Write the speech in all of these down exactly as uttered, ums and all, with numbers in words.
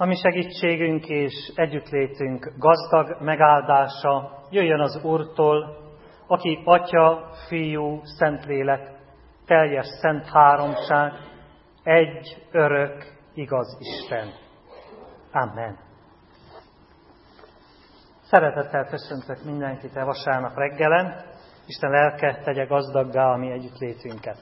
A mi segítségünk és együttlétünk gazdag megáldása jöjjön az Úrtól, aki Atya, Fiú, Szentlélek, teljes szent háromság, egy örök, igaz Isten. Amen. Szeretettel köszöntök mindenkit a vasárnap reggelen. Isten lelke tegye gazdaggá a mi együttlétünket.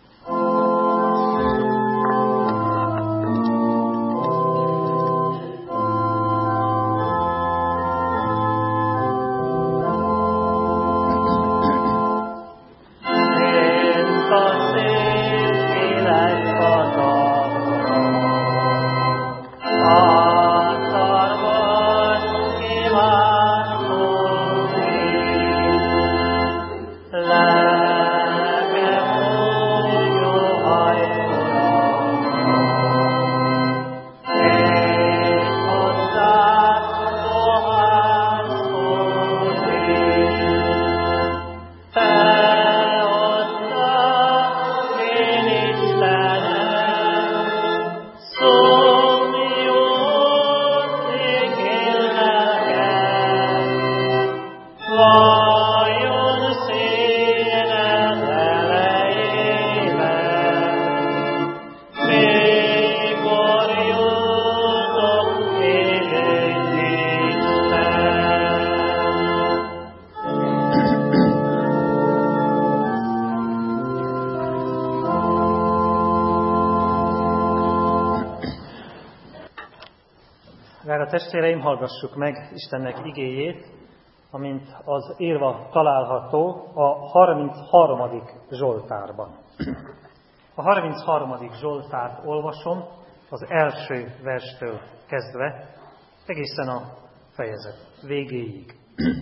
Testvéreim, hallgassuk meg Istennek igéjét, amint az írva található a harmincharmadik Zsoltárban. A harmincharmadik Zsoltárt olvasom az első verstől kezdve, egészen a fejezet végéig.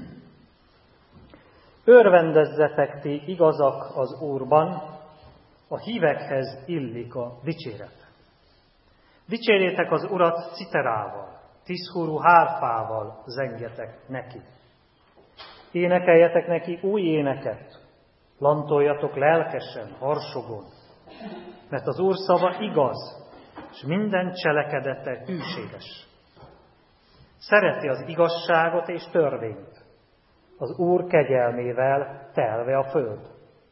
Örvendezzetek ti igazak az Úrban, a hívekhez illik a dicséret. Dicsérjétek az Urat citerával, tízhúrú hárfával zengjetek neki. Énekeljetek neki új éneket, lantoljatok lelkesen, harsogon, mert az Úr szava igaz, és minden cselekedete hűséges. Szereti az igazságot és törvényt, az Úr kegyelmével telve a föld.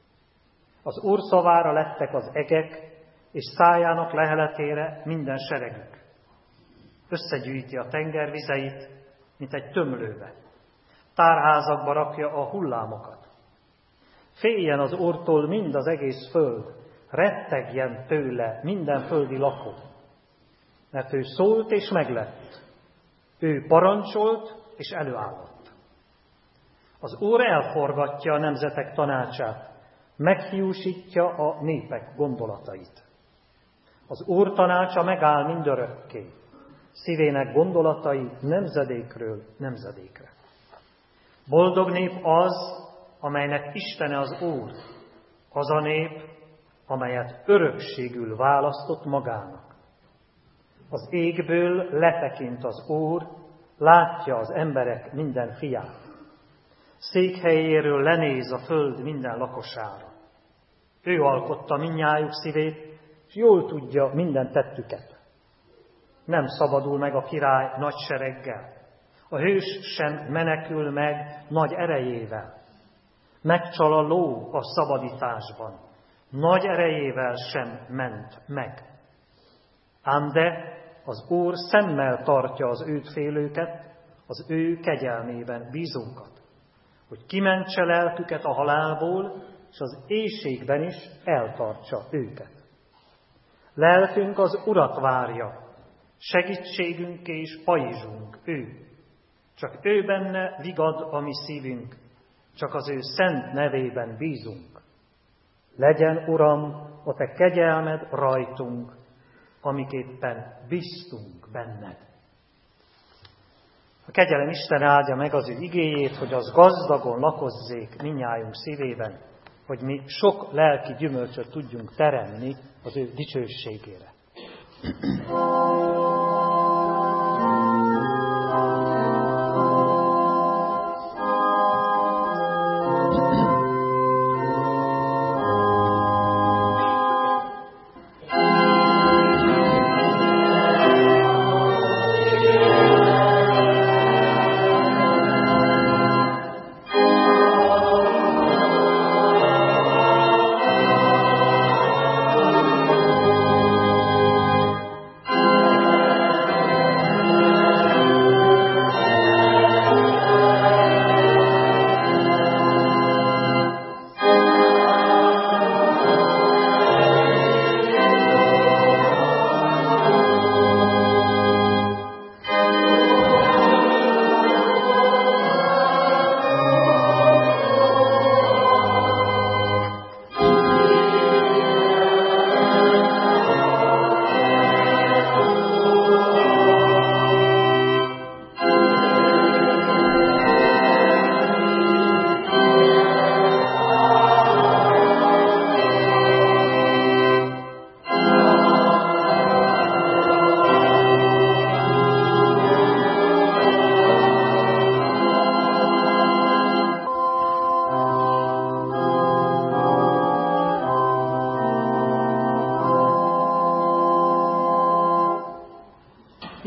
Az Úr szavára lettek az egek, és szájának leheletére minden seregük. Összegyűjti a tenger vizeit, mint egy tömlőbe. Tárházakba rakja a hullámokat. Féljen az Úrtól mind az egész föld, rettegjen tőle minden földi lakó. Mert ő szólt és meglett. Ő parancsolt és előállott. Az Úr elforgatja a nemzetek tanácsát, meghiúsítja a népek gondolatait. Az Úr tanácsa megáll mindörökké, szívének gondolatai nemzedékről nemzedékre. Boldog nép az, amelynek Istene az Úr, az a nép, amelyet örökségül választott magának. Az égből letekint az Úr, látja az emberek minden fiát. Székhelyéről lenéz a föld minden lakosára. Ő alkotta mindnyájuk szívét, és jól tudja minden tettüket. Nem szabadul meg a király nagy sereggel, a hős sem menekül meg nagy erejével. Megcsal a ló a szabadításban, nagy erejével sem ment meg. Ám de az Úr szemmel tartja az őt félőket, az ő kegyelmében bízunkat, hogy kimentse lelküket a halálból, és az éhségben is eltartsa őket. Lelkünk az Urat várja, segítségünk és pajzsunk ő. Csak ő benne vigad a mi szívünk, csak az ő szent nevében bízunk. Legyen, Uram, a te kegyelmed rajtunk, amiképpen bíztunk benned. A kegyelem Isten áldja meg az ő igéjét, hogy az gazdagon lakozzék mindnyájunk szívében, hogy mi sok lelki gyümölcsöt tudjunk teremni az ő dicsőségére.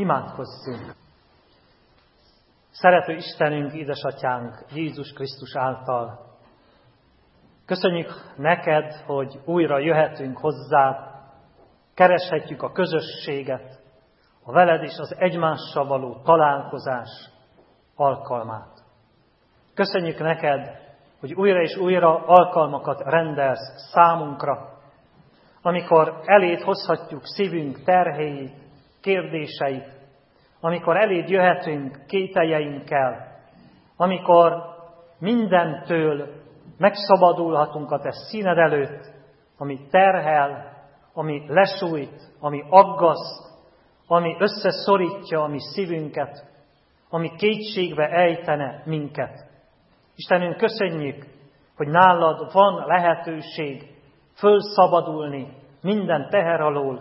Imádkozzunk! Szerető Istenünk, édesatyánk Jézus Krisztus által, köszönjük neked, hogy újra jöhetünk hozzád, kereshetjük a közösséget, a veled és az egymással való találkozás alkalmát. Köszönjük neked, hogy újra és újra alkalmakat rendelsz számunkra, amikor eléd hozhatjuk szívünk terhéit, kérdéseit, amikor eléd jöhetünk kételjeinkkel, amikor mindentől megszabadulhatunk a te színed előtt, ami terhel, ami lesújt, ami aggaszt, ami összeszorítja a mi szívünket, ami kétségbe ejtene minket. Istenünk, köszönjük, hogy nálad van lehetőség fölszabadulni minden teher alól,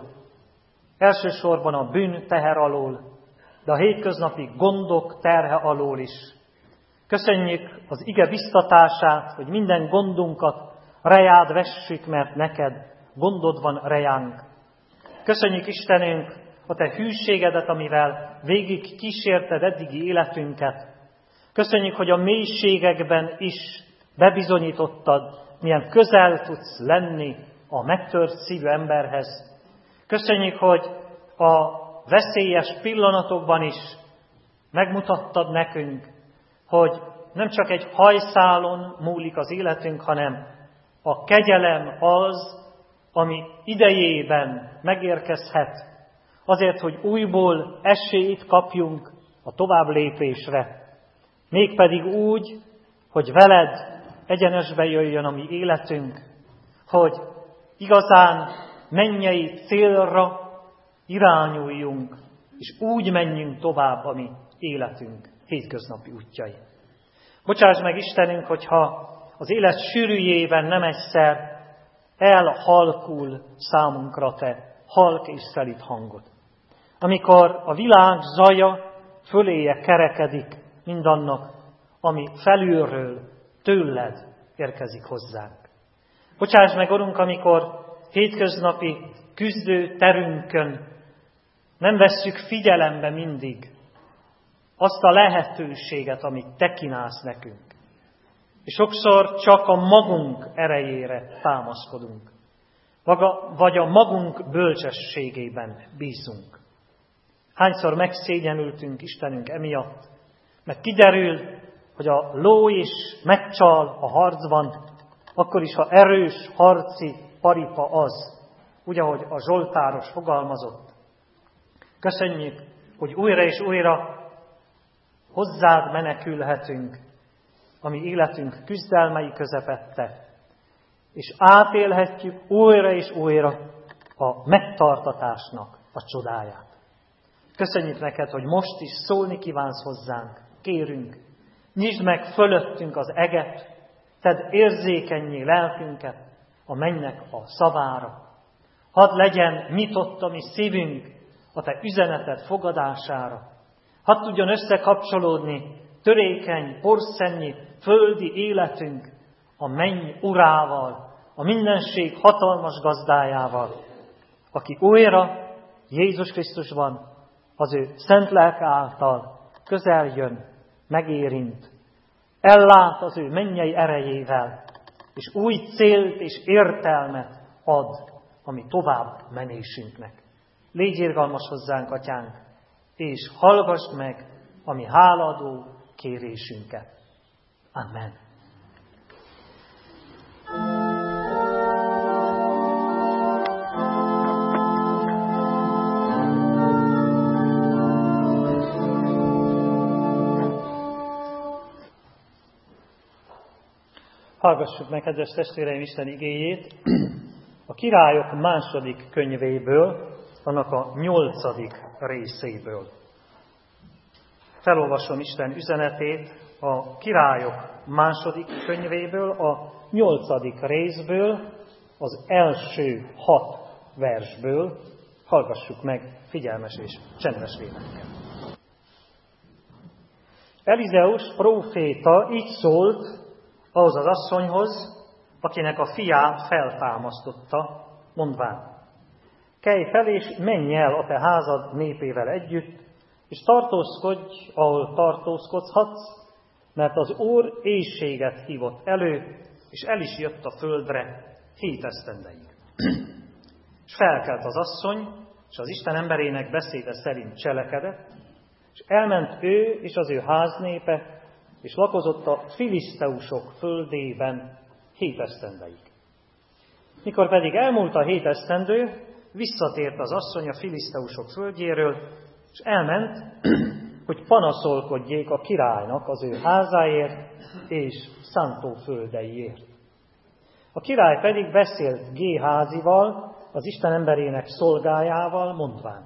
elsősorban a bűn teher alól, de a hétköznapi gondok terhe alól is. Köszönjük az ige biztatását, hogy minden gondunkat rejád vessük, mert neked gondod van rejánk. Köszönjük, Istenünk, a te hűségedet, amivel végig kísérted eddigi életünket. Köszönjük, hogy a mélységekben is bebizonyítottad, milyen közel tudsz lenni a megtört szívű emberhez. Köszönjük, hogy a veszélyes pillanatokban is megmutattad nekünk, hogy nem csak egy hajszálon múlik az életünk, hanem a kegyelem az, ami idejében megérkezhet, azért, hogy újból esélyt kapjunk a tovább lépésre. Mégpedig úgy, hogy veled egyenesbe jöjjön a mi életünk, hogy igazán mennyei célra irányuljunk, és úgy menjünk tovább a mi életünk hétköznapi útjai. Bocsáss meg, Istenünk, hogyha az élet sűrűjében nem egyszer elhalkul számunkra te halk és szelíd hangod. Amikor a világ zaja föléje kerekedik mindannak, ami felülről, tőled érkezik hozzánk. Bocsáss meg, Urunk, amikor hétköznapi küzdő terünkön nem vesszük figyelembe mindig azt a lehetőséget, amit te kínálsz nekünk. És sokszor csak a magunk erejére támaszkodunk, vagy a magunk bölcsességében bízunk. Hányszor megszégyenültünk, Istenünk, emiatt, mert kiderül, hogy a ló is megcsal a harcban, akkor is, ha erős harci paripa az, úgy, ahogy a Zsoltáros fogalmazott. Köszönjük, hogy újra és újra hozzád menekülhetünk, a mi életünk küzdelmei közepette, és átélhetjük újra és újra a megtartatásnak a csodáját. Köszönjük neked, hogy most is szólni kívánsz hozzánk, kérünk, nyisd meg fölöttünk az eget, tedd érzékennyé lelkünket a mennynek a szavára. Hadd legyen nyitott a mi szívünk a te üzeneted fogadására. Hadd tudjon összekapcsolódni törékeny, porszennyi, földi életünk a menny urával, a mindenség hatalmas gazdájával, aki újra Jézus Krisztusban, az ő szent lelke által közel jön, megérint, ellát az ő mennyei erejével, és új célt és értelmet ad a mi tovább menésünknek. Légy irgalmas hozzánk, Atyánk, és hallgass meg a mi háladó kérésünket. Amen. Hallgassuk meg, kedves testvéreim, Isten igéjét a Királyok második könyvéből, annak a nyolcadik részéből. Felolvasom Isten üzenetét a Királyok második könyvéből, a nyolcadik részből, az első hat versből. Hallgassuk meg figyelmes és csendes lélekkel. Elizeus próféta így szólt ahhoz az asszonyhoz, akinek a fiát feltámasztotta, mondván: kelj fel és menj el a te házad népével együtt, és tartózkodj, ahol tartózkodhatsz, mert az Úr éhséget hívott elő, és el is jött a földre hét esztendeig. És felkelt az asszony, és az Isten emberének beszéde szerint cselekedett, és elment ő és az ő háznépe, és lakozott a filiszteusok földében hét esztendeig. Mikor pedig elmúlt a hét esztendő, visszatért az asszony a filiszteusok földjéről, és elment, hogy panaszolkodjék a királynak az ő házáért és szántóföldeiért. A király pedig beszélt Géházival, az Isten emberének szolgájával, mondván: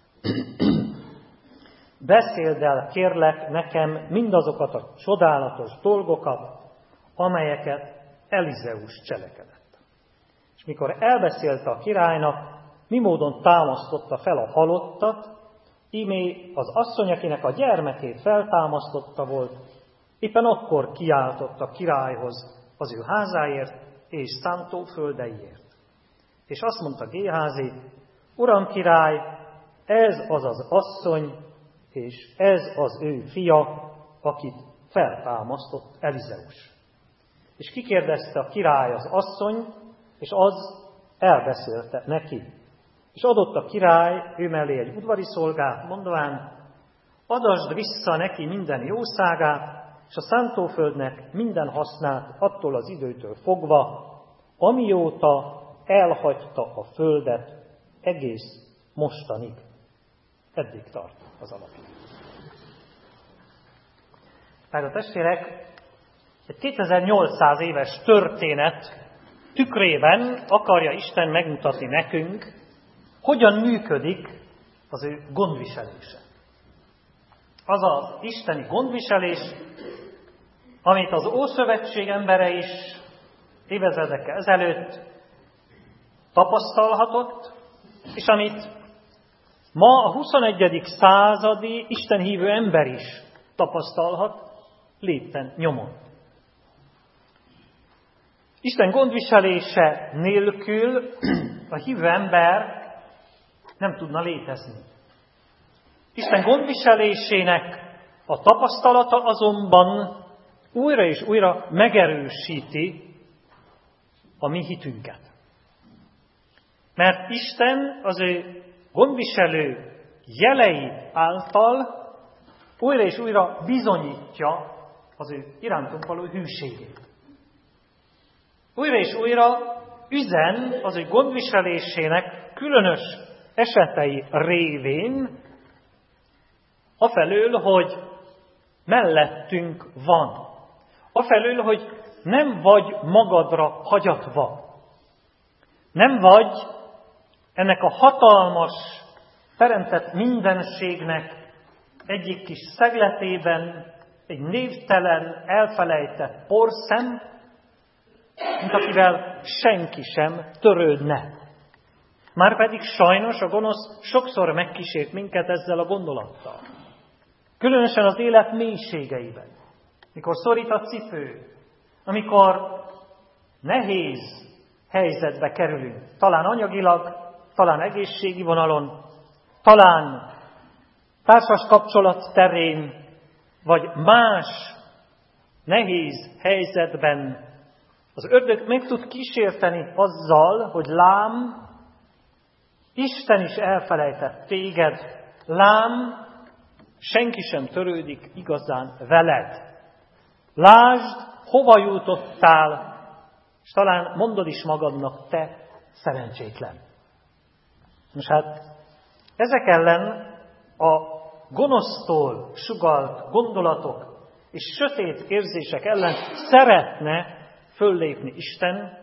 beszéld el, kérlek, nekem mindazokat a csodálatos dolgokat, amelyeket Elizeus cselekedett. És mikor elbeszélte a királynak, mi módon támasztotta fel a halottat, ímé az asszony, akinek a gyermekét feltámasztotta volt, éppen akkor kiáltott a királyhoz az ő házáért és szántóföldeiért. És azt mondta Géházi: Uram király, ez az az asszony, és ez az ő fia, akit feltámasztott Elizeus. És kikérdezte a király az asszony, és az elbeszélte neki. És adott a király ő mellé egy udvari szolgát, mondván: adasd vissza neki minden jószágát, és a szántóföldnek minden hasznát attól az időtől fogva, amióta elhagyta a földet egész mostanig. Eddig tart az alapja. Tehát a testvérek, egy kétezer-nyolcszáz éves történet tükrében akarja Isten megmutatni nekünk, hogyan működik az ő gondviselése. Az az isteni gondviselés, amit az Ószövetség embere is évezredekkel ezelőtt tapasztalhatott, és amit ma a huszonegyedik századi istenhívő ember is tapasztalhat lépten nyomon. Isten gondviselése nélkül a hívő ember nem tudna létezni. Isten gondviselésének a tapasztalata azonban újra és újra megerősíti a mi hitünket. Mert Isten az ő gondviselő jelei által újra és újra bizonyítja az ő irántunk való hűségét. Újra és újra üzen az ő gondviselésének különös esetei révén, afelől, hogy mellettünk van. Afelől, hogy nem vagy magadra hagyatva. Nem vagy ennek a hatalmas, teremtett mindenségnek egyik kis szegletében egy névtelen, elfelejtett porszem, mint akivel senki sem törődne. Márpedig sajnos a gonosz sokszor megkísért minket ezzel a gondolattal. Különösen az élet mélységeiben. Mikor szorít a cipő, amikor nehéz helyzetbe kerülünk, talán anyagilag, talán egészségi vonalon, talán társas kapcsolat terén, vagy más nehéz helyzetben az ördög meg tud kísérteni azzal, hogy lám, Isten is elfelejtett téged, lám, senki sem törődik igazán veled. Lásd, hova jutottál, és talán mondod is magadnak, te szerencsétlen. Most hát ezek ellen a gonosztól sugalt gondolatok és sötét érzések ellen szeretne föllépni Isten,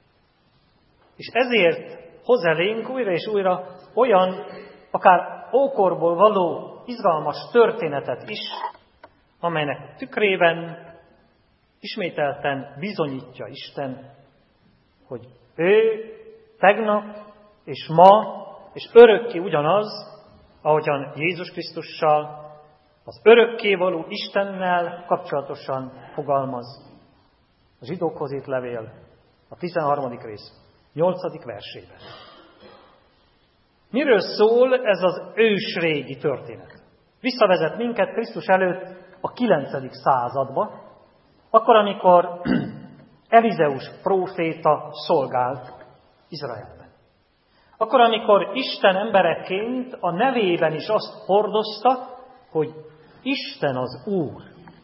és ezért hoz elénk újra és újra olyan, akár ókorból való izgalmas történetet is, amelynek tükrében ismételten bizonyítja Isten, hogy ő tegnap és ma és örökké ugyanaz, ahogyan Jézus Krisztussal, az örökkévaló Istennel kapcsolatosan fogalmaz a zsidókhoz írt levél, a tizenharmadik rész, nyolcadik versében. Miről szól ez az ősrégi történet? visszavezet minket Krisztus előtt a kilencedik századba, akkor, amikor Elizeus próféta szolgált Izraelben. Akkor, amikor Isten embereként a nevében is azt hordozta, hogy Isten az Úr.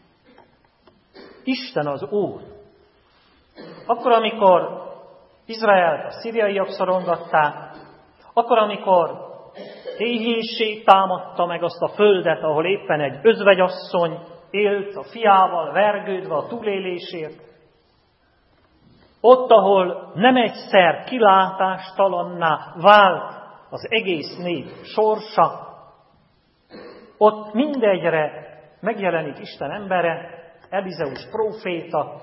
Isten az Úr. Akkor, amikor Izraelt a szíriaiak szorongatták, akkor, amikor éhínség támadta meg azt a földet, ahol éppen egy özvegyasszony élt a fiával vergődve a túlélésért, ott, ahol nem egyszer kilátástalanná vált az egész nép sorsa, ott mindegyre megjelenik Isten embere, Elizeus próféta,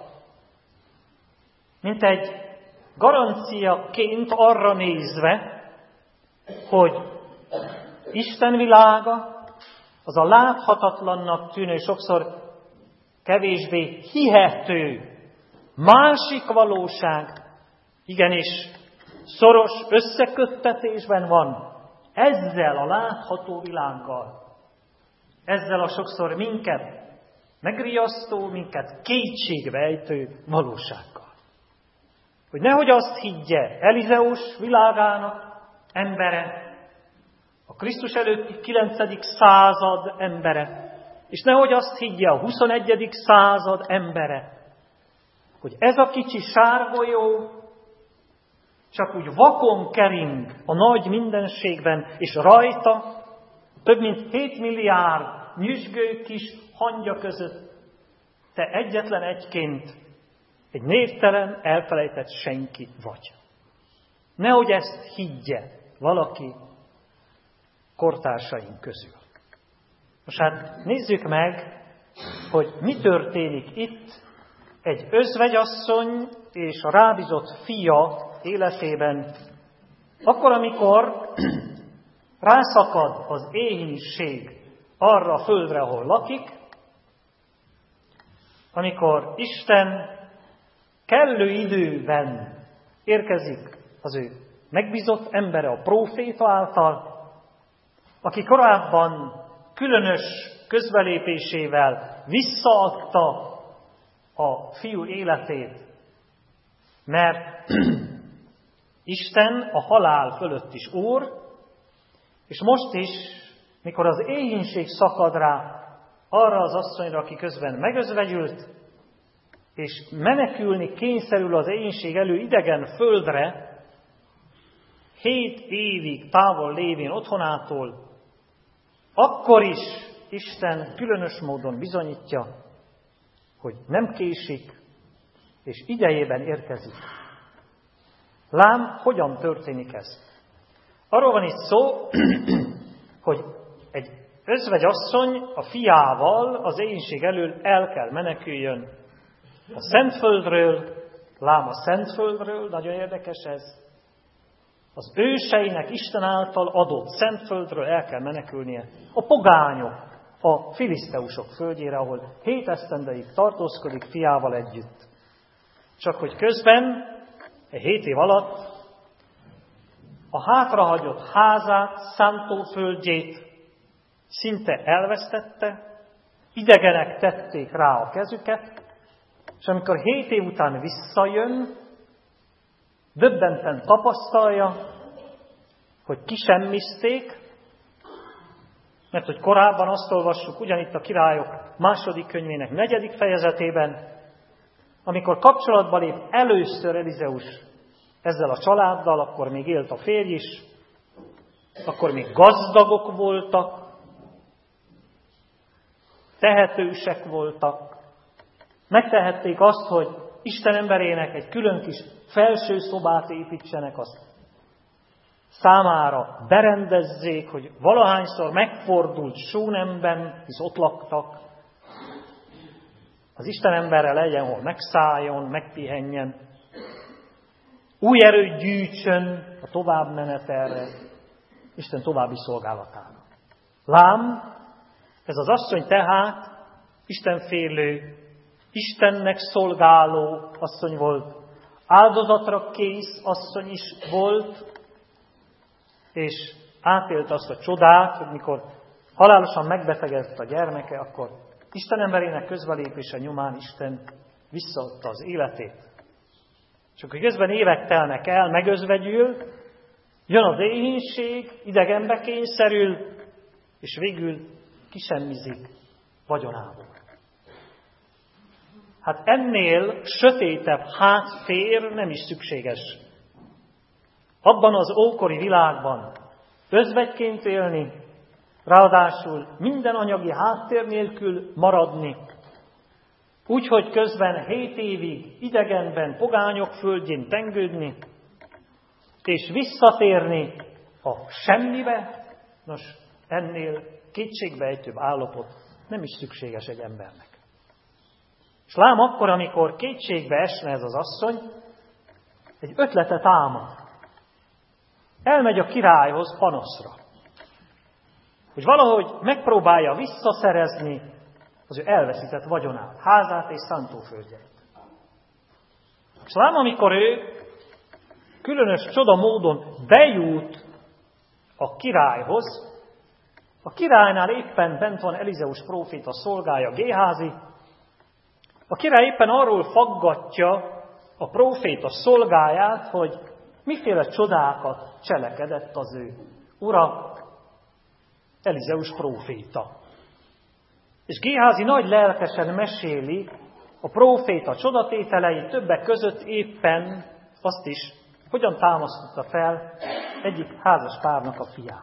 mint egy garanciaként arra nézve, hogy Isten világa, az a láthatatlannak tűnő, sokszor kevésbé hihető, másik valóság, igenis szoros összeköttetésben van ezzel a látható világgal, ezzel a sokszor minket megriasztó, minket kétségbejtő valósággal. Hogy nehogy azt higgye Elizeus világának embere, a Krisztus előtti kilencedik század embere, és nehogy azt higgye a huszonegyedik század embere, hogy ez a kicsi sárgolyó csak úgy vakon kering a nagy mindenségben, és rajta több mint hét milliárd nyüzsgő kis hangya között te egyetlen egyként egy névtelen, elfelejtett senki vagy. Nehogy ezt higgye valaki kortársaink közül. Most hát nézzük meg, hogy mi történik itt egy özvegyasszony és a rábízott fia életében, akkor, amikor rászakad az éhínség arra a földre, ahol lakik, amikor Isten kellő időben érkezik az ő megbízott embere a próféta által, aki korábban különös közbelépésével visszaadta a fiú életét, mert Isten a halál fölött is úr, és most is, mikor az éhínség szakad rá arra az asszonyra, aki közben megözvegyült, és menekülni kényszerül az éhínség elő idegen földre, hét évig távol lévén otthonától, akkor is Isten különös módon bizonyítja, hogy nem késik, és idejében érkezik. Lám, hogyan történik ez? Arról van itt szó, hogy egy özvegyasszony a fiával az éhínség elől el kell meneküljön a Szentföldről, lám a Szentföldről, nagyon érdekes ez, az őseinek Isten által adott Szentföldről el kell menekülnie a pogányok, a filiszteusok földjére, ahol hét esztendeig tartózkodik fiával együtt. Csak hogy közben, egy hét év alatt a hátrahagyott házát, szántóföldjét szinte elvesztette, idegenek tették rá a kezüket, és amikor hét év után visszajön, döbbenten tapasztalja, hogy kisemmizték, mert hogy korábban azt olvassuk ugyanitt a Királyok második könyvének negyedik fejezetében, amikor kapcsolatba lép először Elizeus ezzel a családdal, akkor még élt a férj is, akkor még gazdagok voltak, tehetősek voltak, megtehették azt, hogy Isten emberének egy külön kis felső szobát építsenek, azt számára berendezzék, hogy valahányszor megfordult Súnemben, hisz ott laktak, az Isten emberre legyen, hol megszálljon, megpihenjen, új erőt gyűjtsön a továbbmenetelre, Isten további szolgálatára. Lám, ez az asszony tehát istenfélő, Istennek szolgáló asszony volt, áldozatra kész asszony is volt, és átélt azt a csodát, hogy mikor halálosan megbetegedett a gyermeke, akkor Isten emberének közbelépése nyomán Isten visszaadta az életét. Csak hogy közben évek telnek el, megözvegyül, jön az éhínség, idegenbe kényszerül, és végül kisemmizik vagyonából. Hát ennél sötétebb háttér nem is szükséges. Abban az ókori világban özvegyként élni, ráadásul minden anyagi háttér nélkül maradni, úgyhogy közben hét évig idegenben, pogányok földjén tengődni, és visszatérni a semmibe, nos, ennél kétségbeejtőbb állapot nem is szükséges egy embernek. És lám akkor, amikor kétségbe esne ez az asszony, egy ötlete támad. Elmegy a királyhoz panaszra, hogy valahogy megpróbálja visszaszerezni az ő elveszített vagyonát, házát és szántóföldjeit. És lám, amikor ő különös csoda módon bejut a királyhoz, a királynál éppen bent van Elizeus próféta szolgája, Géházi. A király éppen arról faggatja a próféta szolgáját, hogy miféle csodákat cselekedett az ő ura, Elizeus próféta. És Géházi nagy lelkesen meséli a próféta csodatételeit, többek között éppen azt is, hogyan támasztotta fel egyik házas párnak a fiát.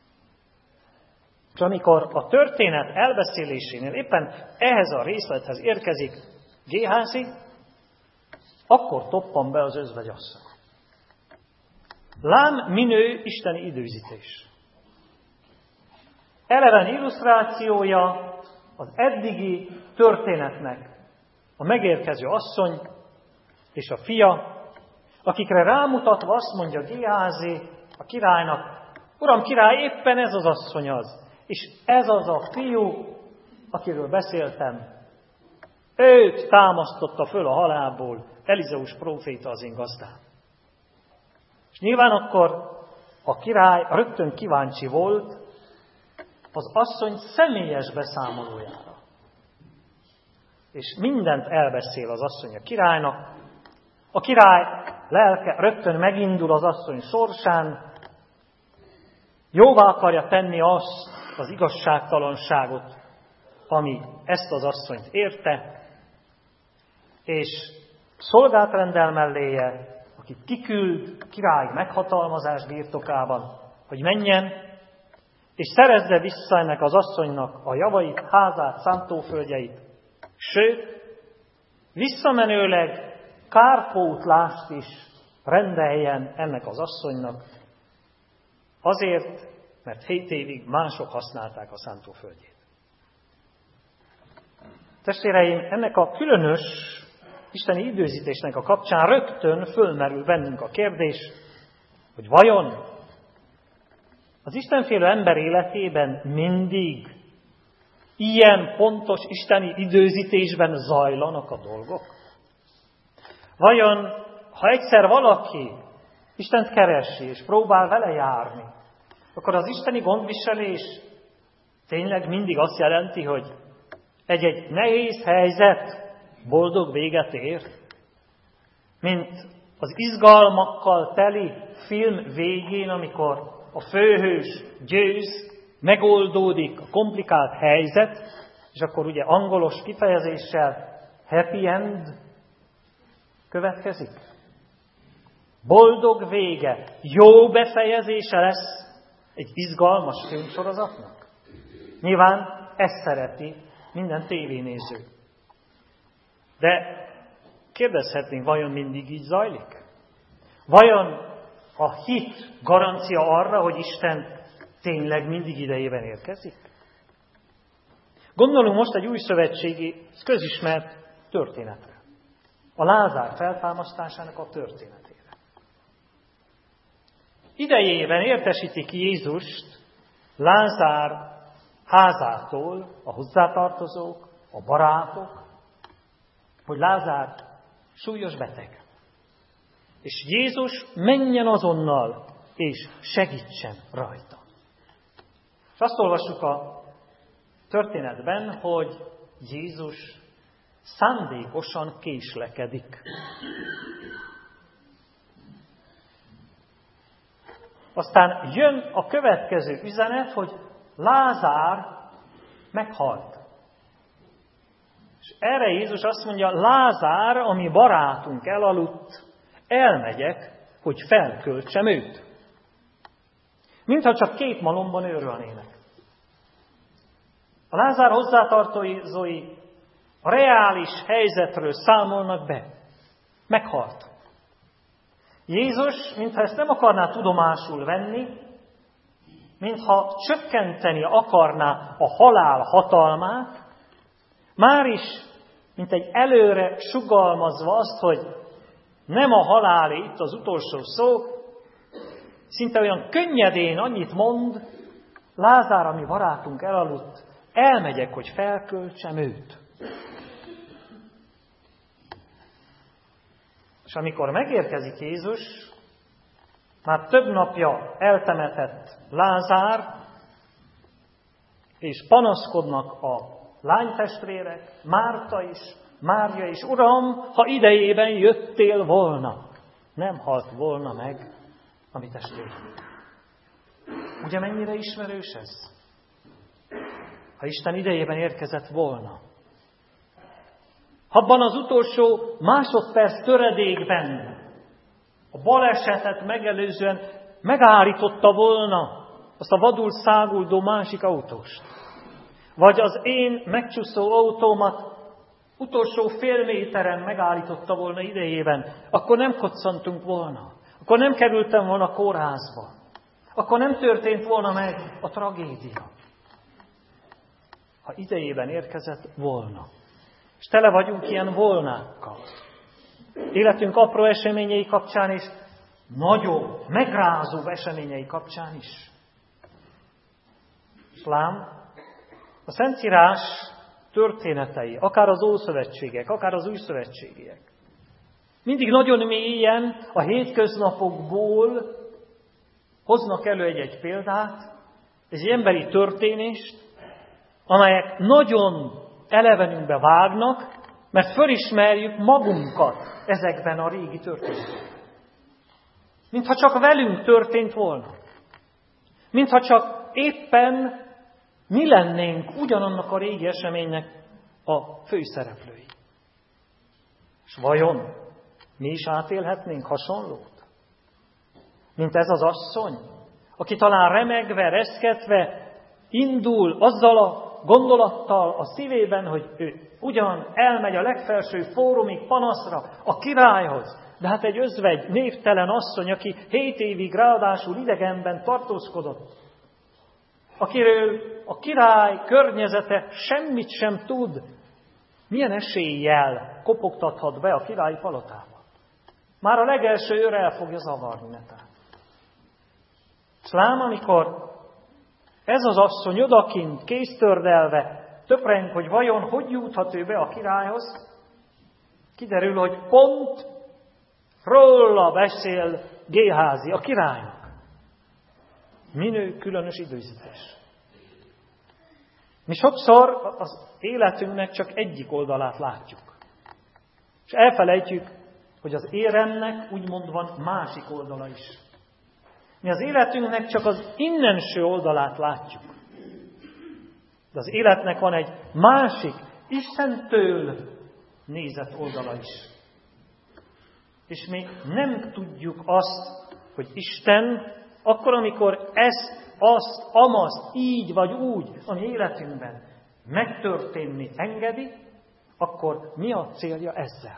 És amikor a történet elbeszélésénél éppen ehhez a részlethez érkezik Géházi, akkor toppan be az özvegyasszony. Lám minő isteni időzítés. Eleven illusztrációja az eddigi történetnek a megérkező asszony és a fia, akikre rámutatva azt mondja Géházi a királynak, Uram király, éppen ez az asszony az, és ez az a fiú, akiről beszéltem. Őt támasztotta föl a halálból Elizeus próféta, az én gazdám. És nyilván akkor a király rögtön kíváncsi volt az asszony személyes beszámolójára. És mindent elbeszél az asszony a királynak. A király lelke rögtön megindul az asszony sorsán, jóvá akarja tenni azt az igazságtalanságot, ami ezt az asszonyt érte, és szolgát rendel melléje, akit kiküld király meghatalmazás birtokában, hogy menjen, és szerezze vissza ennek az asszonynak a javait, házát, szántóföldjeit, sőt, visszamenőleg kárpótlást is rendeljen ennek az asszonynak, azért, mert hét évig mások használták a szántóföldjét. Testvéreim, ennek a különös isteni időzítésnek a kapcsán rögtön fölmerül bennünk a kérdés, hogy vajon az istenfélő ember életében mindig ilyen pontos isteni időzítésben zajlanak a dolgok? Vajon, ha egyszer valaki Istent keresi és próbál vele járni, akkor az isteni gondviselés tényleg mindig azt jelenti, hogy egy-egy nehéz helyzet boldog véget ér? Mint az izgalmakkal teli film végén, amikor a főhős győz, megoldódik a komplikált helyzet, és akkor ugye angolos kifejezéssel happy end következik. Boldog vége, jó befejezése lesz egy izgalmas filmsorozatnak. Nyilván ezt szereti minden tévénéző. De kérdezhetnénk, vajon mindig így zajlik? Vajon a hit garancia arra, hogy Isten tényleg mindig idejében érkezik? Gondolunk most egy új szövetségi, közismert történetre. A Lázár feltámasztásának a történetére. Idejében értesítik Jézust Lázár házától a hozzátartozók, a barátok, hogy Lázár súlyos beteg. És Jézus menjen azonnal, és segítsen rajta. És azt olvassuk a történetben, hogy Jézus szándékosan késlekedik. Aztán jön a következő üzenet, hogy Lázár meghalt. És erre Jézus azt mondja, Lázár, a mi barátunk elaludt, elmegyek, hogy felköltsem őt. Mintha csak két malomban őrölnének. A Lázár hozzátartozói a reális helyzetről számolnak be. Meghalt. Jézus, mintha ezt nem akarná tudomásul venni, mintha csökkenteni akarná a halál hatalmát, már is, mint egy előre sugalmazva azt, hogy nem a halálé itt az utolsó szó, szinte olyan könnyedén annyit mond, Lázár, ami barátunk elaludt, elmegyek, hogy felköltsem őt. És amikor megérkezik Jézus, már több napja eltemetett Lázár, és panaszkodnak a lánytestvérek, Márta is, Mária is, Uram, ha idejében jöttél volna, nem halt volna meg a mi testvérünk. Ugye mennyire ismerős ez? Ha Isten idejében érkezett volna. Abban az utolsó másodperc töredékben a balesetet megelőzően megállította volna azt a vadul száguldó másik autóst. Vagy az én megcsúszó autómat utolsó fél méteren megállította volna idejében, akkor nem koccantunk volna. Akkor nem kerültem volna kórházba. Akkor nem történt volna meg a tragédia. Ha idejében érkezett volna. És tele vagyunk ilyen volnákkal. Életünk apró eseményei kapcsán is, nagyobb, megrázó eseményei kapcsán is. És lám, a Szentírás történetei, akár az Ószövetségek, akár az Újszövetségiek, mindig nagyon mélyen a hétköznapokból hoznak elő egy-egy példát, egy emberi történést, amelyek nagyon elevenünkbe vágnak, mert fölismerjük magunkat ezekben a régi történetekben. Mintha csak velünk történt volna. Mintha csak éppen mi lennénk ugyanannak a régi eseménynek a főszereplői. És vajon mi is átélhetnénk hasonlót? Mint ez az asszony, aki talán remegve, reszketve indul azzal a gondolattal a szívében, hogy ő ugyan elmegy a legfelső fórumig panaszra, a királyhoz, de hát egy özvegy, névtelen asszony, aki hét évig ráadásul idegenben tartózkodott, akiről a király környezete semmit sem tud, milyen eséllyel kopogtathat be a királyi palotába. Már a legelső őr el fogja zavarni netán. És lám, amikor ez az asszony odakint kéztördelve töpreng, hogy vajon hogy juthat ő be a királyhoz, kiderül, hogy pont róla beszél Géházi, a királynak. Minő különös időzítés. Mi sokszor az életünknek csak egyik oldalát látjuk. És elfelejtjük, hogy az éremnek úgymond van másik oldala is. Mi az életünknek csak az innenső oldalát látjuk. De az életnek van egy másik, Istentől nézett oldala is. És mi nem tudjuk azt, hogy Isten akkor, amikor ezt, azt, amazt, így vagy úgy a mi életünkben megtörténni engedi, akkor mi a célja ezzel?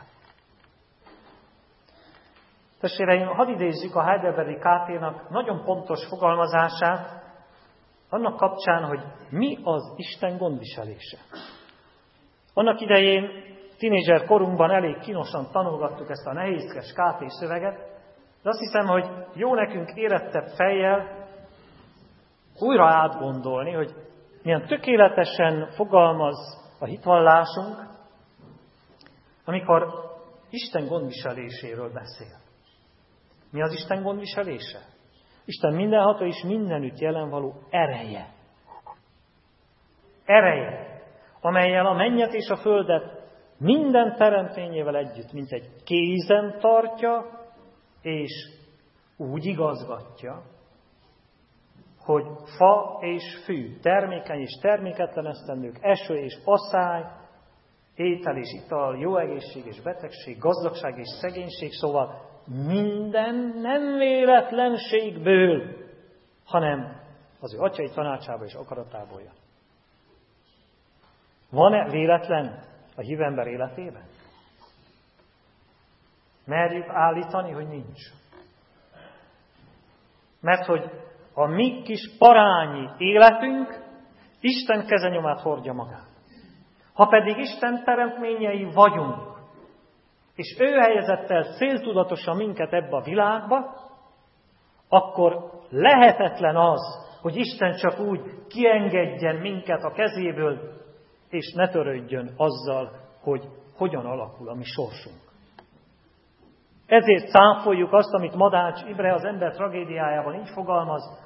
Testvéreim, hadd idézzük a Heidelbergi ká té-nak nagyon pontos fogalmazását, annak kapcsán, hogy mi az Isten gondviselése. Annak idején, tínédzser korunkban elég kínosan tanulgattuk ezt a nehézkes ká té szöveget, de azt hiszem, hogy jó nekünk érettebb fejjel újra átgondolni, hogy milyen tökéletesen fogalmaz a hitvallásunk, amikor Isten gondviseléséről beszél. Mi az Isten gondviselése? Isten mindenható és mindenütt jelen való ereje. ereje, amellyel a mennyet és a földet minden teremtményével együtt, mint egy kézen tartja, és úgy igazgatja, hogy fa és fű, termékeny és terméketlen esztendők, eső és asszály, étel és ital, jó egészség és betegség, gazdagság és szegénység, szóval minden nem véletlenségből, hanem az ő atyai tanácsából és akaratából jön. Van-e véletlen a hívő ember életében? Merjük állítani, hogy nincs. Mert hogy a mi kis parányi életünk Isten kezenyomát hordja magát. Ha pedig Isten teremtményei vagyunk, és ő helyezett el céltudatosan minket ebbe a világba, akkor lehetetlen az, hogy Isten csak úgy kiengedjen minket a kezéből, és ne törődjön azzal, hogy hogyan alakul a mi sorsunk. Ezért cáfoljuk azt, amit Madács Imre az ember tragédiájában így fogalmaz,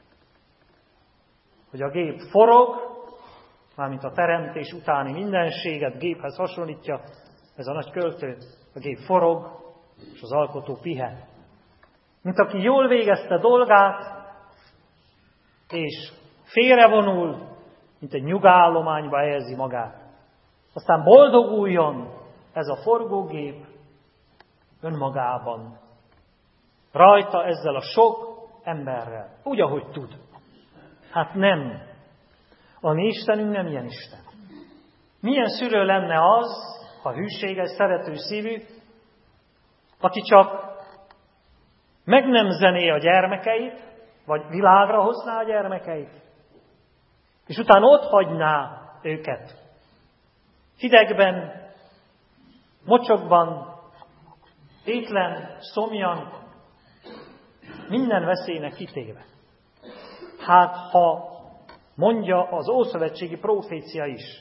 hogy a gép forog, mármint a teremtés utáni mindenséget géphez hasonlítja, ez a nagy költő, a gép forog, és az alkotó pihen. Mint aki jól végezte dolgát, és félrevonul, mint egy nyugállományba helyezi magát. Aztán boldoguljon ez a forgógép önmagában. Rajta ezzel a sok emberrel. Úgy, ahogy tud. Hát nem. A mi Istenünk nem ilyen Isten. Milyen szülő lenne az, ha hűséges, szerető szívű, aki csak megnemzené a gyermekeit, vagy világra hozná a gyermekeit, és utána ott hagyná őket. Hidegben, mocsokban, étlen, szomjan, minden veszélynek kitéve. Hát, ha mondja az ószövetségi profécia is,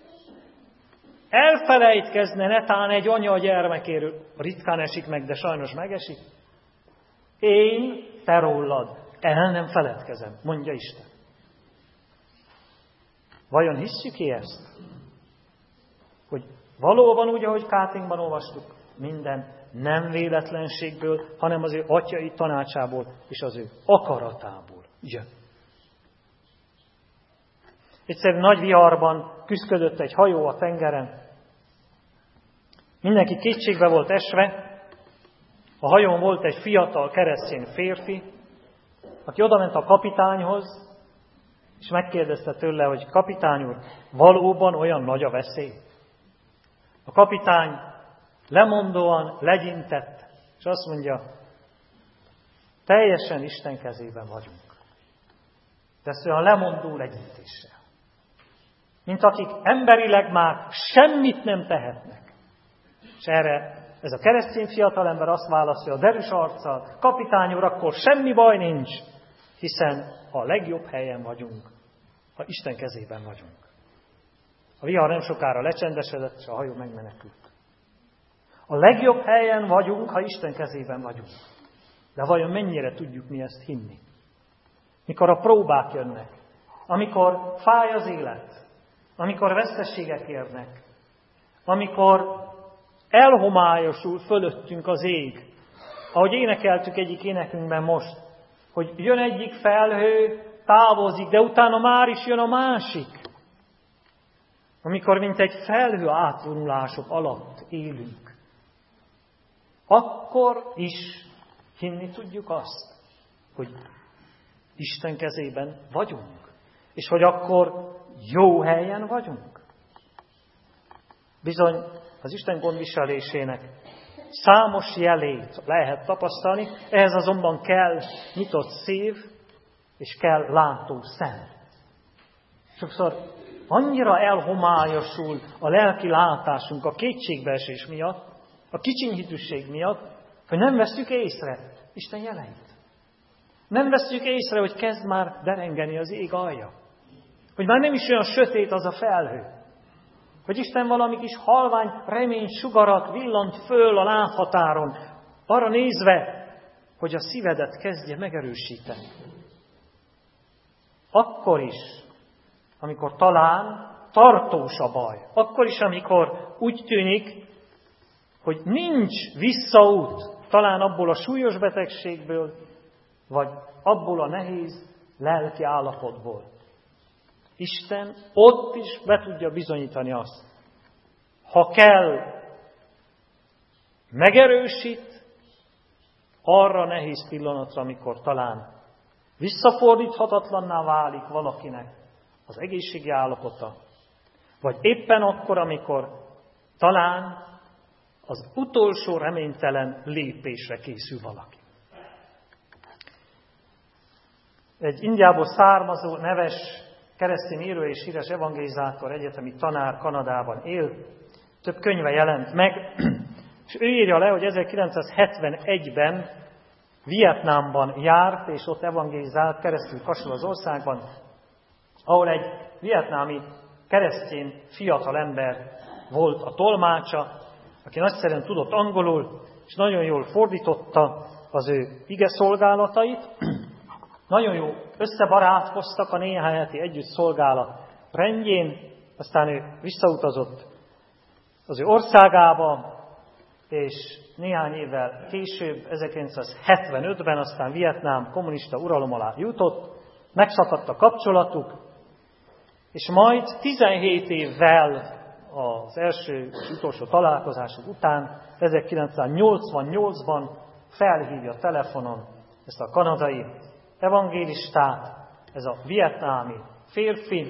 elfelejtkezne netán egy anya a gyermekéről, ritkán esik meg, de sajnos megesik, én te rólad el nem feledkezem, mondja Isten. Vajon hisszük-e ezt? Hogy valóban úgy, ahogy Káténban olvastuk, minden nem véletlenségből, hanem az ő atyai tanácsából és az ő akaratából jön. Egyszer nagy viharban küszködött egy hajó a tengeren. Mindenki kétségbe volt esve. A hajón volt egy fiatal keresztény férfi, aki odament a kapitányhoz, és megkérdezte tőle, hogy kapitány úr, valóban olyan nagy a veszély? A kapitány lemondóan legyintett, és azt mondja, teljesen Isten kezében vagyunk. De ezt olyan lemondó legyintéssel. Mint akik emberileg már semmit nem tehetnek. És erre ez a keresztény fiatalember azt válaszolja a derűs arccal, kapitány úr, akkor semmi baj nincs, hiszen a legjobb helyen vagyunk, ha Isten kezében vagyunk. A vihar nem sokára lecsendesedett, és a hajó megmenekült. A legjobb helyen vagyunk, ha Isten kezében vagyunk. De vajon mennyire tudjuk mi ezt hinni? Mikor a próbák jönnek, amikor fáj az élet, amikor veszteségek érnek, amikor elhomályosul fölöttünk az ég, ahogy énekeltük egyik énekünkben most, hogy jön egyik felhő, távozik, de utána már is jön a másik. Amikor mint egy felhő átvonulások alatt élünk, akkor is hinni tudjuk azt, hogy Isten kezében vagyunk, és hogy akkor jó helyen vagyunk. Bizony, az Isten gondviselésének számos jelét lehet tapasztalni, ehhez azonban kell nyitott szív, és kell látó szem. Sokszor annyira elhomályosul a lelki látásunk a kétségbeesés miatt, a kicsinyhitűség miatt, hogy nem vesszük észre Isten jeleit. Nem vesszük észre, hogy kezd már derengeni az ég alja. Hogy már nem is olyan sötét az a felhő. Hogy Isten valami kis halvány remény sugarat villant föl a lábhatáron, arra nézve, hogy a szívedet kezdje megerősíteni. Akkor is amikor talán tartós a baj. Akkor is, amikor úgy tűnik, hogy nincs visszaút, talán abból a súlyos betegségből, vagy abból a nehéz lelki állapotból. Isten ott is be tudja bizonyítani azt. Ha kell, megerősít arra nehéz pillanatra, amikor talán visszafordíthatatlanná válik valakinek az egészségi állapota, vagy éppen akkor, amikor talán az utolsó reménytelen lépésre készül valaki. Egy Indiából származó, neves keresztény író és híres evangelizátor, egyetemi tanár Kanadában él, több könyve jelent meg, és ő írja le, hogy ezerkilencszázhetvenegyben Vietnámban járt, és ott evangelizált keresztül kasul az országban, ahol egy vietnámi keresztény fiatalember volt a tolmácsa, aki nagyszerűen tudott angolul, és nagyon jól fordította az ő ige szolgálatait. Nagyon jó összebarátkoztak a néhány heti együtt szolgálat rendjén, aztán ő visszautazott az ő országába, és néhány évvel később, ezerkilencszázhetvenötben aztán Vietnám kommunista uralom alá jutott, megszakadt a kapcsolatuk, és majd tizenhét évvel az első és utolsó találkozások után, ezerkilencszáznyolcvannyolcban felhívja telefonon ezt a kanadai evangélistát, ez a vietnámi férfi,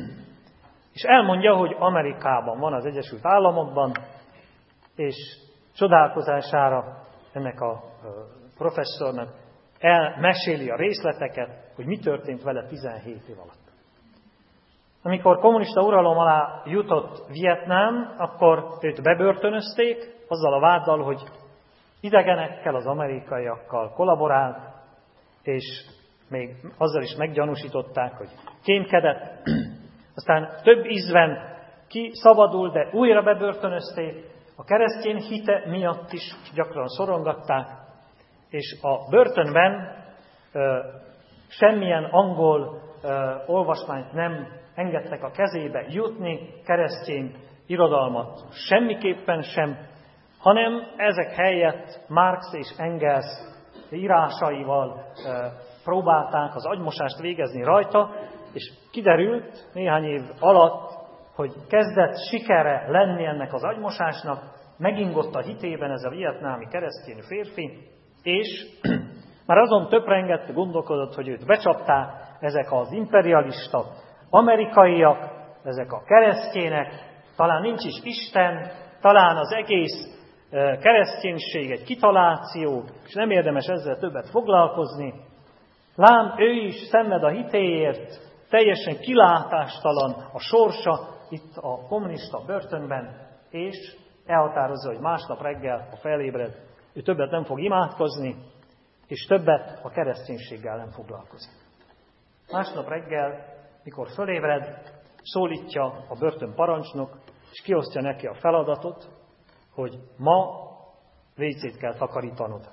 és elmondja, hogy Amerikában van, az Egyesült Államokban, és csodálkozására ennek a professzornak elmeséli a részleteket, hogy mi történt vele tizenhét év alatt. Amikor kommunista uralom alá jutott Vietnám, akkor őt bebörtönözték, azzal a váddal, hogy idegenekkel, az amerikaiakkal kollaborált, és még azzal is meggyanúsították, hogy kémkedett. Aztán több ízben kiszabadult, de újra bebörtönözték, a keresztény hite miatt is gyakran szorongatták, és a börtönben ö, semmilyen angol ö, olvasmányt nem engedtek a kezébe jutni, keresztény irodalmat semmiképpen sem, hanem ezek helyett Marx és Engels írásaival ö, próbálták az agymosást végezni rajta, és kiderült néhány év alatt, hogy kezdett sikere lenni ennek az agymosásnak, megingott a hitében ez a vietnámi keresztény férfi, és már azon töprengett, gondolkodott, hogy őt becsapták ezek az imperialista amerikaiak, ezek a keresztjének, talán nincs is Isten, talán az egész kereszténység egy kitaláció, és nem érdemes ezzel többet foglalkozni. Lám, ő is szenved a hitéért, teljesen kilátástalan a sorsa itt a kommunista börtönben, és elhatározza, hogy másnap reggel, ha felébred, ő többet nem fog imádkozni, és többet a kereszténységgel nem foglalkozik. Másnap reggel, mikor fölébred, szólítja a börtön parancsnok, és kiosztja neki a feladatot, hogy ma vécét kell takarítanod.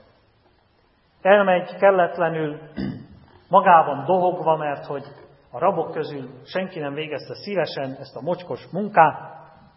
Elmegy kelletlenül, magában dohogva, mert hogy a rabok közül senki nem végezte szívesen ezt a mocskos munkát,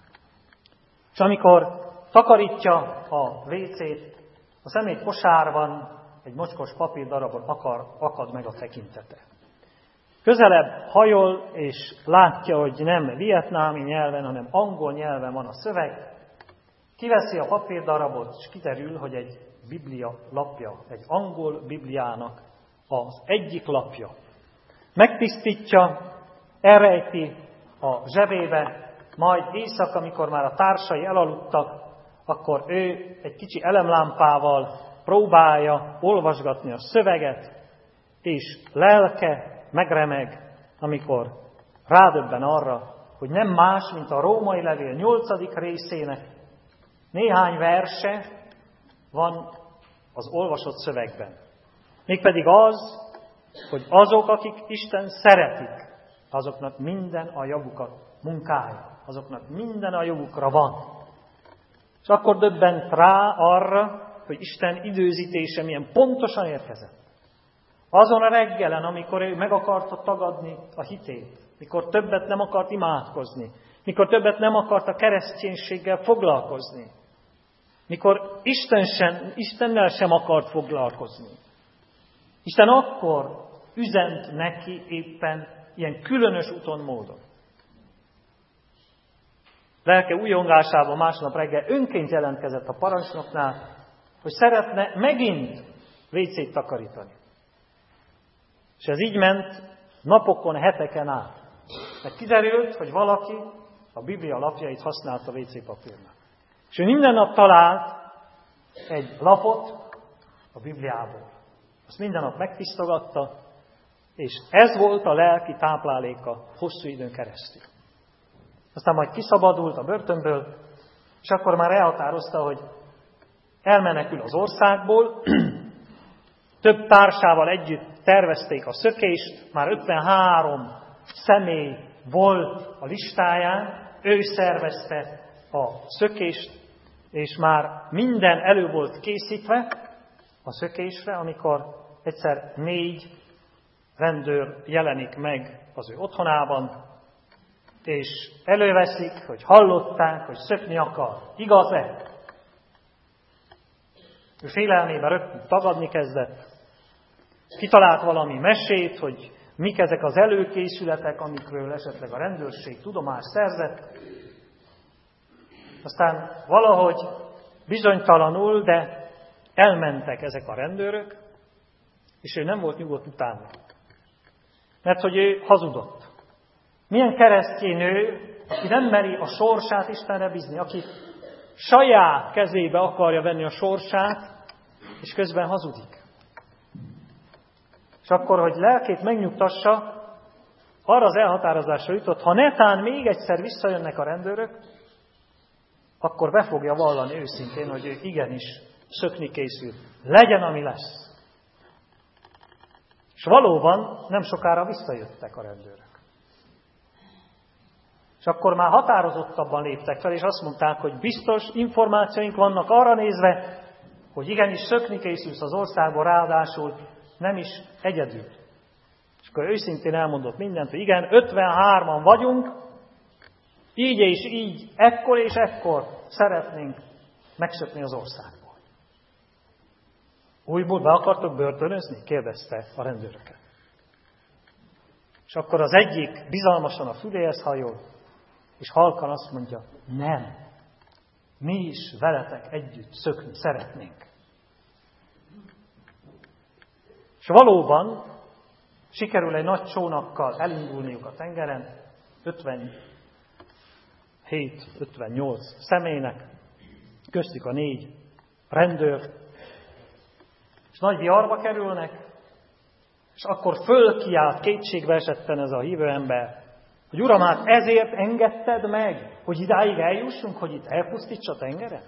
és amikor takarítja a vécét, a szemét kosárban egy mocskos papírdarabon akar, akad meg a tekintete. Közelebb hajol, és látja, hogy nem vietnámi nyelven, hanem angol nyelven van a szöveg. Kiveszi a papírdarabot, és kiderül, hogy egy biblia lapja, egy angol bibliának az egyik lapja. Megtisztítja, elrejti a zsebébe, majd éjszaka, amikor már a társai elaludtak, akkor ő egy kicsi elemlámpával próbálja olvasgatni a szöveget, és lelke megremeg, amikor rádöbben arra, hogy nem más, mint a római levél nyolcadik részének néhány verse van az olvasott szövegben. Mégpedig az, hogy azok, akik Isten szeretik, azoknak minden a javukat munkálja, azoknak minden a javukra van. És akkor döbbent rá arra, hogy Isten időzítése milyen pontosan érkezett. Azon a reggelen, amikor ő meg akarta tagadni a hitét, mikor többet nem akart imádkozni, mikor többet nem akart a kereszténységgel foglalkozni, mikor Isten sem, Istennel sem akart foglalkozni. Isten akkor üzent neki éppen ilyen különös úton, módon. Lelke újongásában másnap reggel önként jelentkezett a parancsnoknál, hogy szeretne megint vécét takarítani. És ez így ment napokon, heteken át. Mert kiderült, hogy valaki a Biblia lapjait használta vécépapírnak. És ő minden nap talált egy lapot a Bibliából. Azt minden nap megtisztogatta, és ez volt a lelki tápláléka hosszú időn keresztül. Aztán majd kiszabadult a börtönből, és akkor már elhatározta, hogy elmenekül az országból, több társával együtt tervezték a szökést, már ötvenhárom személy volt a listáján, ő szervezte a szökést, és már minden elő volt készítve a szökésre, amikor egyszer négy rendőr jelenik meg az ő otthonában, és előveszik, hogy hallották, hogy szökni akar. Igaz-e? Ő félelmében rögtön tagadni kezdett. Kitalált valami mesét, hogy mik ezek az előkészületek, amikről esetleg a rendőrség tudomást szerzett. Aztán valahogy bizonytalanul, de elmentek ezek a rendőrök, és ő nem volt nyugodt utána. Mert hogy ő hazudott. Milyen keresztény nő, aki nem meri a sorsát Istenre bízni, aki saját kezébe akarja venni a sorsát, és közben hazudik. És akkor, hogy lelkét megnyugtassa, arra az elhatározásra jutott, ha netán még egyszer visszajönnek a rendőrök, akkor be fogja vallani őszintén, hogy ő igenis szökni készül. Legyen, ami lesz. És valóban nem sokára visszajöttek a rendőrök. És akkor már határozottabban léptek fel, és azt mondták, hogy biztos információink vannak arra nézve, hogy igenis szökni készülsz az országból, ráadásul nem is egyedül. És akkor őszintén elmondott mindent, hogy igen, ötvenhárman vagyunk, így és így, ekkor és ekkor szeretnénk megszökni az országból. Újból be akartok börtönözni? Kérdezte a rendőröket. És akkor az egyik bizalmasan a füléhez hajol, és halkan azt mondja, nem, mi is veletek együtt szökni szeretnénk. És valóban sikerül egy nagy csónakkal elindulniuk a tengeren, ötvenhét-ötvennyolc személynek, köztük a négy rendőr, és nagy viharba kerülnek, és akkor fölkiált kétségbe esetten ez a hívő ember, hogy Uram, hát ezért engedted meg, hogy idáig eljussunk, hogy itt elpusztíts a tengeren?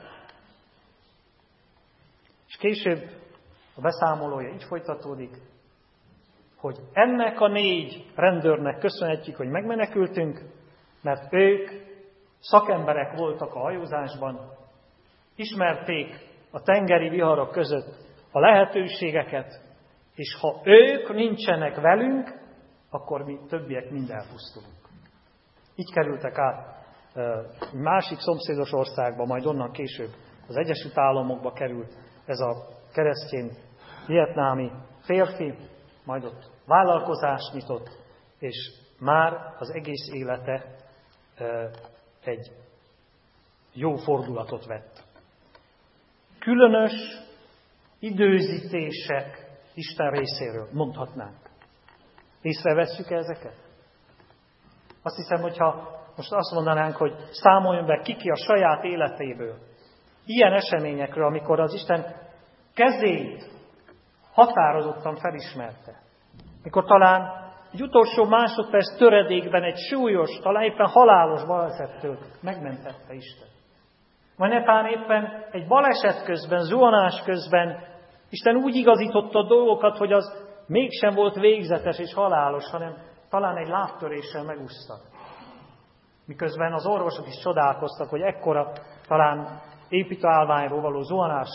És később a beszámolója így folytatódik, hogy ennek a négy rendőrnek köszönhetjük, hogy megmenekültünk, mert ők szakemberek voltak a hajózásban, ismerték a tengeri viharok között a lehetőségeket, és ha ők nincsenek velünk, akkor mi többiek mind elpusztulunk. Így kerültek át egy másik szomszédos országba, majd onnan később az Egyesült Államokba került ez a keresztény vietnámi férfi, majd ott vállalkozást nyitott, és már az egész élete egy jó fordulatot vett. Különös időzítések Isten részéről mondhatnánk. Észrevesszük ezeket? Azt hiszem, hogyha most azt mondanánk, hogy számoljon be ki-ki a saját életéből, ilyen eseményekről, amikor az Isten kezét határozottan felismerte. Mikor talán egy utolsó másodperc töredékben egy súlyos, talán éppen halálos balesettől megmentette Isten. Vagy netán éppen egy baleset közben, zuhanás közben Isten úgy igazította a dolgokat, hogy az mégsem volt végzetes és halálos, hanem talán egy lábtöréssel megúszta. Miközben az orvosok is csodálkoztak, hogy ekkora talán építőállványról való zuhanás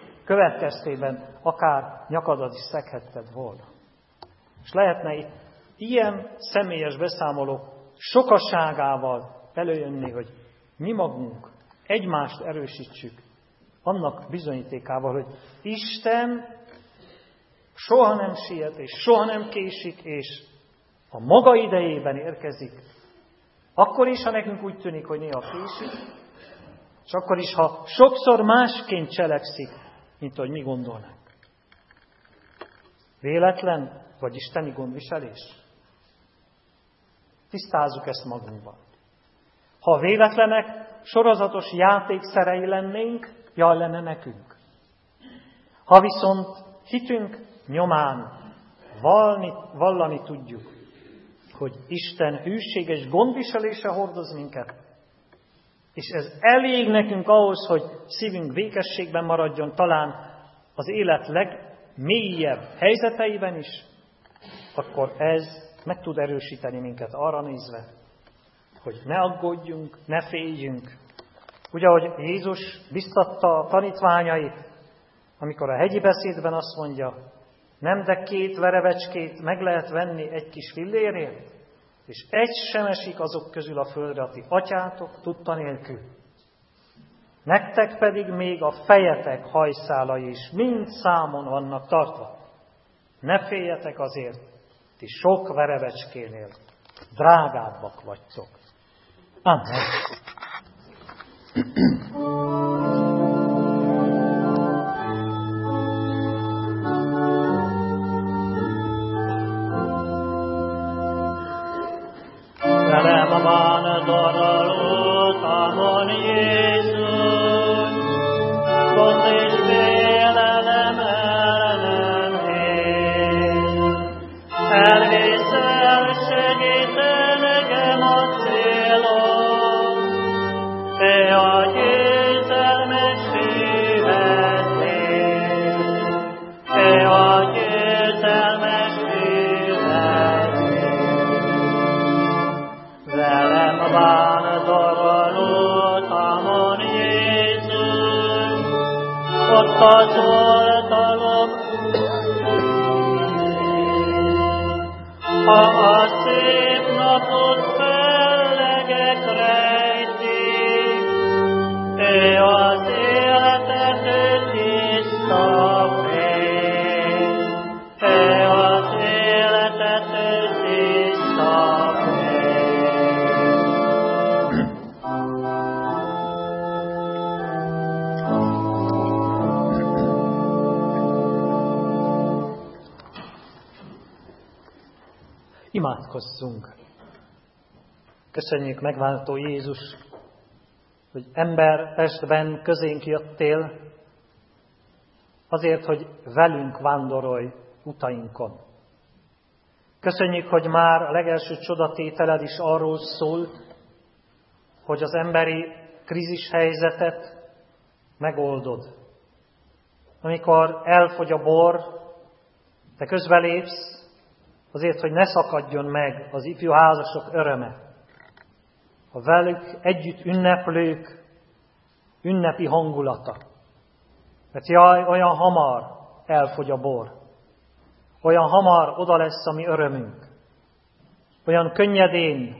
következtében akár nyakadat is szeghetted volna. És lehetne itt ilyen személyes beszámolók sokaságával előjönni, hogy mi magunk egymást erősítsük, annak bizonyítékával, hogy Isten soha nem siet, és soha nem késik, és a maga idejében érkezik. Akkor is, ha nekünk úgy tűnik, hogy néha késik, és akkor is, ha sokszor másként cselekszik, mint ahogy mi gondolnánk. Véletlen, vagy isteni gondviselés? Tisztázzuk ezt magunkban. Ha véletlenek, sorozatos játékszerei lennénk, jaj lenne nekünk. Ha viszont hitünk nyomán vallani, vallani tudjuk, hogy Isten hűséges gondviselése hordoz minket, és ez elég nekünk ahhoz, hogy szívünk békességben maradjon talán az élet legmélyebb helyzeteiben is, akkor ez meg tud erősíteni minket arra nézve, hogy ne aggódjunk, ne féljünk. Ugye, ahogy Jézus biztatta a tanítványait, amikor a hegyi beszédben azt mondja, nem, de két verevecskét meg lehet venni egy kis fillérért, és egy sem esik azok közül a földre, a ti atyátok tudta nélkül. Nektek pedig még a fejetek hajszálai is mind számon vannak tartva. Ne féljetek azért, ti sok verevecskénél drágábbak vagytok. Amen. Velem van darálótamon Jézus, gond és félelem ellen él. Elvészel segíten nekem a célom, te a győzelmes hűhetnél, te a győzelmes hűhetnél. Velem van darálótamon Jézus, ott az oltalom, ha a szép napot fellegek rejtik, ő az életet tiszta fény, ő az életet tiszta fény. Imádkozzunk! Köszönjük, megváltó Jézus, hogy ember testben közénk jöttél, azért, hogy velünk vándorolj utainkon. Köszönjük, hogy már a legelső csodatételed is arról szólt, hogy az emberi krízis helyzetet megoldod. Amikor elfogy a bor, te közbelépsz, azért, hogy ne szakadjon meg az ifjú házasok öröme. A velük együtt ünneplők ünnepi hangulata. Mert jaj, olyan hamar elfogy a bor. Olyan hamar oda lesz a mi örömünk. Olyan könnyedén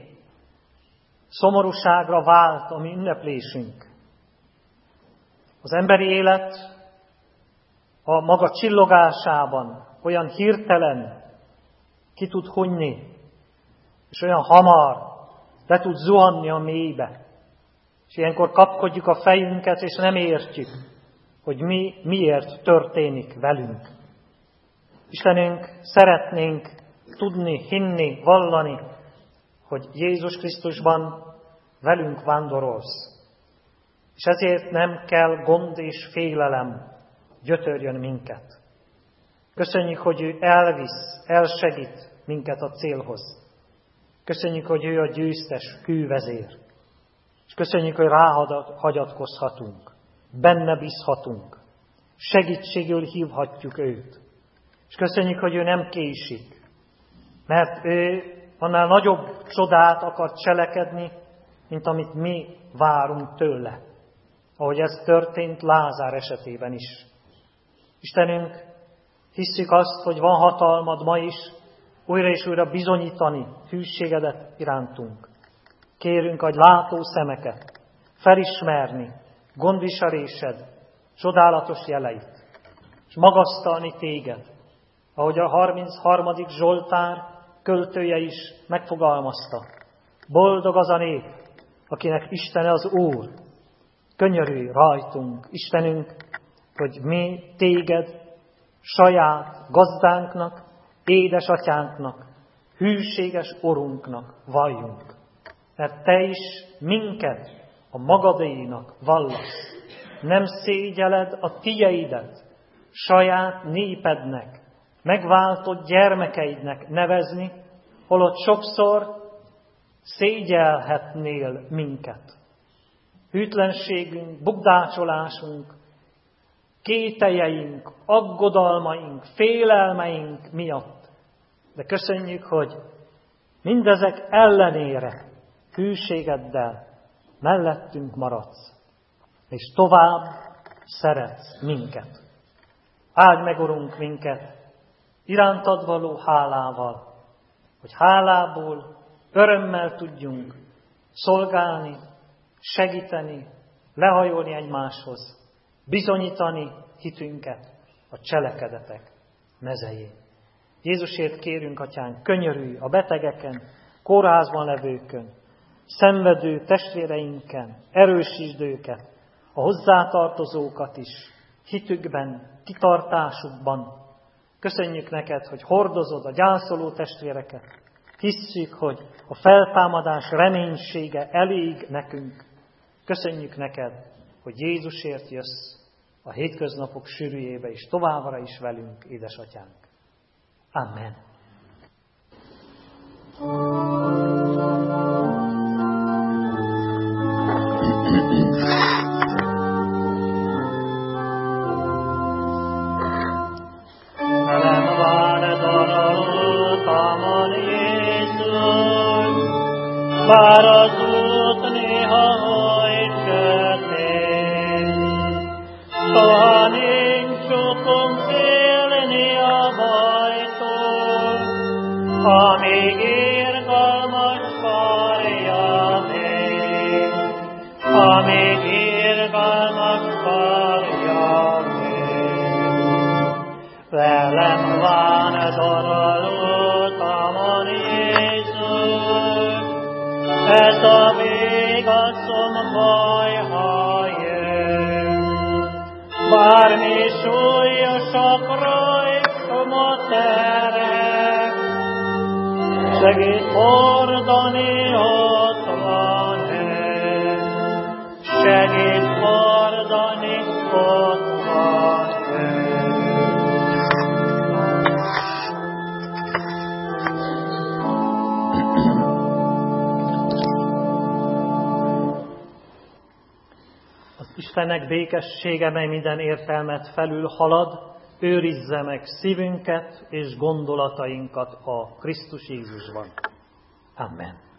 szomorúságra vált a mi ünneplésünk. Az emberi élet a maga csillogásában olyan hirtelen ki tud hunyni, és olyan hamar le tud zuhanni a mélybe. És ilyenkor kapkodjuk a fejünket, és nem értjük, hogy mi miért történik velünk. Istenünk, szeretnénk tudni, hinni, vallani, hogy Jézus Krisztusban velünk vándorolsz. És ezért nem kell gond és félelem gyötörjön minket. Köszönjük, hogy ő elvisz, elsegít minket a célhoz. Köszönjük, hogy ő a győztes hűvezér. És köszönjük, hogy ráhagyatkozhatunk, benne bízhatunk, segítségül hívhatjuk őt. És köszönjük, hogy ő nem késik, mert ő annál nagyobb csodát akar cselekedni, mint amit mi várunk tőle, ahogy ez történt Lázár esetében is. Istenünk, hisszük azt, hogy van hatalmad ma is újra és újra bizonyítani hűségedet irántunk. Kérünk, adj látó szemeket, felismerni gondviselésed csodálatos jeleit, és magasztalni téged, ahogy a harmincharmadik Zsoltár költője is megfogalmazta. Boldog az a nép, akinek Istene az Úr. Könyörülj rajtunk, Istenünk, hogy mi téged saját gazdánknak, édesatyánknak, hűséges Urunknak valljunk. Mert te is minket a magadénak vallasz. Nem szégyeled a tieidet saját népednek, megváltott gyermekeidnek nevezni, holott sokszor szégyelhetnél minket. Hűtlenségünk, bukdácsolásunk, kételjeink, aggodalmaink, félelmeink miatt. De köszönjük, hogy mindezek ellenére hűségeddel mellettünk maradsz, és tovább szeretsz minket. Áldj meg, Urunk, minket irántad való hálával, hogy hálából örömmel tudjunk szolgálni, segíteni, lehajolni egymáshoz, bizonyítani hitünket a cselekedetek mezején. Jézusért kérünk, Atyánk, könyörülj a betegeken, kórházban levőkön, szenvedő testvéreinken, erősítsd őket, a hozzátartozókat is, hitükben, kitartásukban. Köszönjük neked, hogy hordozod a gyászoló testvéreket. Hisszük, hogy a feltámadás reménysége elég nekünk. Köszönjük neked, hogy Jézusért jössz a hétköznapok sűrűjébe, és továbbra is velünk, édesatyánk. Amen. Bár az út néha oly sötét, soha nincs okunk félni a bajtól, amíg irgalmas karja még, amíg irgalmas karja még. Velem van daralótamon Jézus, ez a végaszom baj, ha jön. Bármi súlyosak rajtam a terek, segít hordani, ott van ő. Segít hordani, ott van ő. Istennek békessége, mely minden értelmet felül halad, őrizze meg szívünket és gondolatainkat a Krisztus Jézusban. Amen.